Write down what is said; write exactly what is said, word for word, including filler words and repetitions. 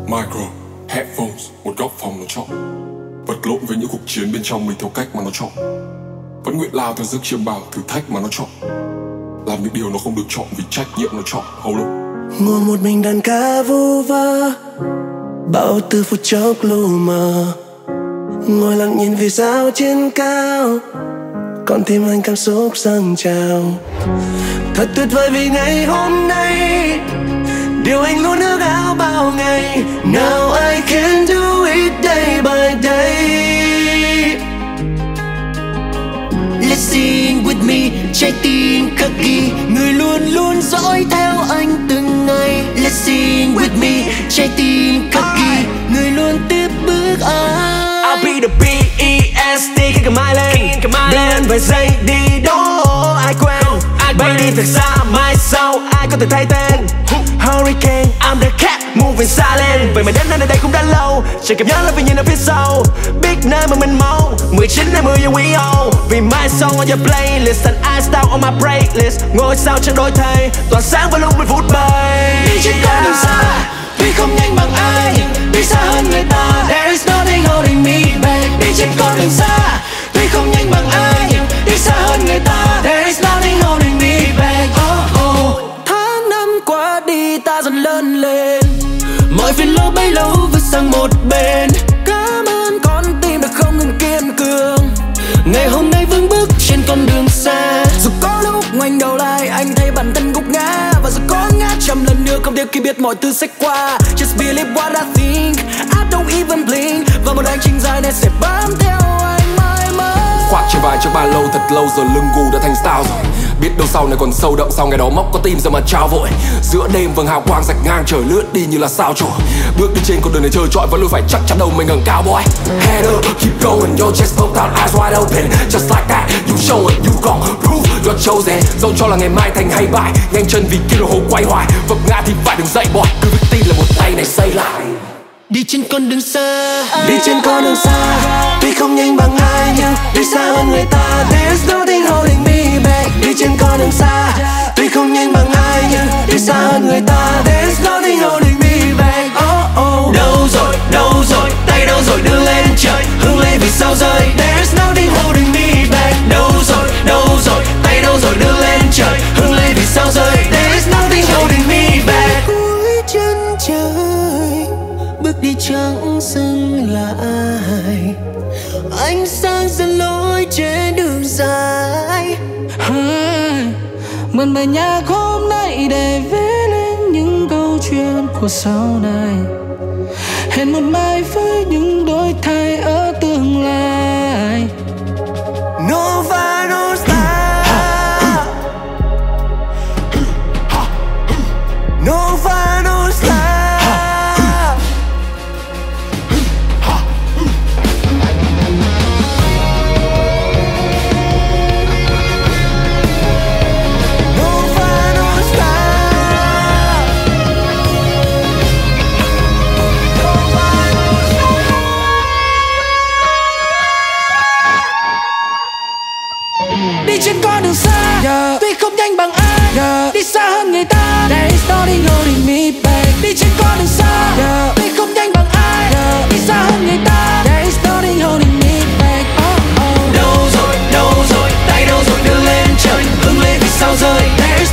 Micro, headphones, một góc phòng nó chọn. Vật lộn với những cuộc chiến bên trong mình theo cách mà nó chọn. Vẫn nguyện lao theo giấc chiêm bao thử thách mà nó chọn. Làm những điều nó không được chọn vì trách nhiệm nó chọn. Hầu đâu ngồi một mình đàn ca vu vơ, bao từ phút chốc lu mờ. Ngồi lặng nhìn vì sao trên cao, còn tim anh cảm xúc dâng trào. Thật tuyệt vời vì ngày hôm nay, điều anh luôn ước ao bao ngày. Now I can do it day by day. Let's sing with me, trái tim khắc ghi, người luôn luôn dõi theo anh từng ngày. Let's sing with me, trái tim khắc ghi, người luôn tiếp bước anh. I'll be the B E S T khi cầm ai lên, lên vài giây đi đó ai quen. Bay đi thật xa mai sau ai có thể thay tên. Hurricane, I'm the cat moving silent. Vậy mà đến nơi đây cũng đã lâu, chẳng kịp nhớ là vì nhìn ở phía sau. Biết nơi mà mình mong mười chín hai mươi giờ we all. Vì my song on your playlist and I style on my playlist. Ngôi sao chẳng đổi thay, tỏa sáng và lúc mình phút bay. Đi trên con đường xa, tuy không nhanh bằng ai, đi xa hơn người ta. There is nothing holding me back. Đi trên con đường xa, tuy không nhanh bằng ai, đi xa hơn người ta. There is nothing holding me back. Oh oh. Tháng năm qua đi ta dần lớn lên, Mọi phiền lâu bấy lâu vượt sang một bên. cảm ơn con tim đã không ngừng kiên cường. Ngày hôm nay vững bước trên con đường xa. Dù có lúc ngoảnh đầu lại anh thấy bản thân gục ngã, và dù có ngã trăm lần nữa không thể khi biết mọi thứ sẽ qua. Just believe what I think, I don't even blink. Và một hành trình dài này sẽ bám theo anh mãi mãi. khoác trên vai chiếc ba lô thật lâu rồi lưng gù đã thành style rồi. Biết đâu sau này còn sâu đậm, sau ngày đó móc có tim giờ mà trao vội. Giữa đêm vầng hào quang rạch ngang trời lướt đi như là sao trổi. Bước đi trên con đường này chơi trọi và luôn phải chắc chắn đầu mình ngẩng cao boy. Head up, keep going, your chest poked out, eyes wide open. Just like that, you show it, you gon' prove you're chosen. Dẫu cho là ngày mai thành hay bại, nhanh chân vì kia hồ quay hoài. Vấp ngã thì phải đừng dậy boy, cứ vững tin là một tay này xây lại. Đi trên con đường xa, Đi trên con đường xa, tuy không nhanh bằng ai nhưng đi xa hơn người ta. There's nothing holding me back. Đi trên con đường xa, tuy không nhanh bằng ai nhưng đi xa hơn người ta. There's nothing holding me back. Oh oh. đâu rồi, đâu rồi, tay đâu rồi đưa lên trời, hướng lên vì sao rơi. There's nothing holding me back. Đâu rồi, đâu rồi, tay đâu rồi đưa lên trời, hướng lên vì sao rơi. There's nothing holding me back. Cuối chân trời, bước đi chẳng dừng lại, ánh sáng dần lối trên đường dài. Mượn bài nhạc hôm nay để vẽ lên những câu chuyện của sau này. Hẹn một mai với những đổi thay ở tương lai. Nova no stop. Nova no stop. Đi trên con đường xa, yeah. Tuy không nhanh bằng ai, yeah. Đi xa hơn người ta. There is nothing holding me back. Đi trên con đường xa, yeah. Tuy không nhanh bằng ai, yeah. Đi xa hơn người ta. There is nothing holding me back. Oh oh. Đâu rồi, đâu rồi, tay đâu rồi đưa lên trời, hướng lên vì sao rơi. There is